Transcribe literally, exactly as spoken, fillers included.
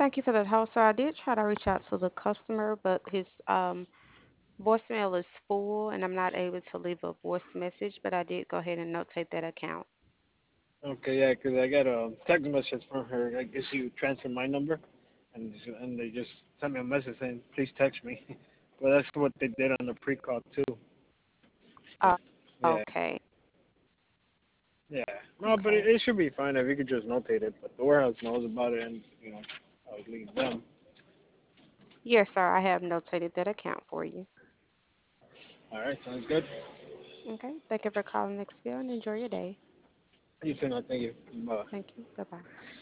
Thank you for that hold, sir. I did try to reach out to the customer, but his um voicemail is full and I'm not able to leave a voice message, but I did go ahead and notate that account. Okay, yeah, 'cause I got a text message from her. I guess you transferred my number, and and they just sent me a message saying, "Please text me." Well, that's what they did on the pre-call too. Uh, Yeah, okay. yeah. No, but it, Okay. it should be fine if you could just notate it. But the warehouse knows about it, and you know, I would leave them. Yes, sir. I have notated that account for you. All right, sounds good. Okay. Thank you for calling Nextville and enjoy your day. You too. No, thank you. Bye. Thank you. Bye bye.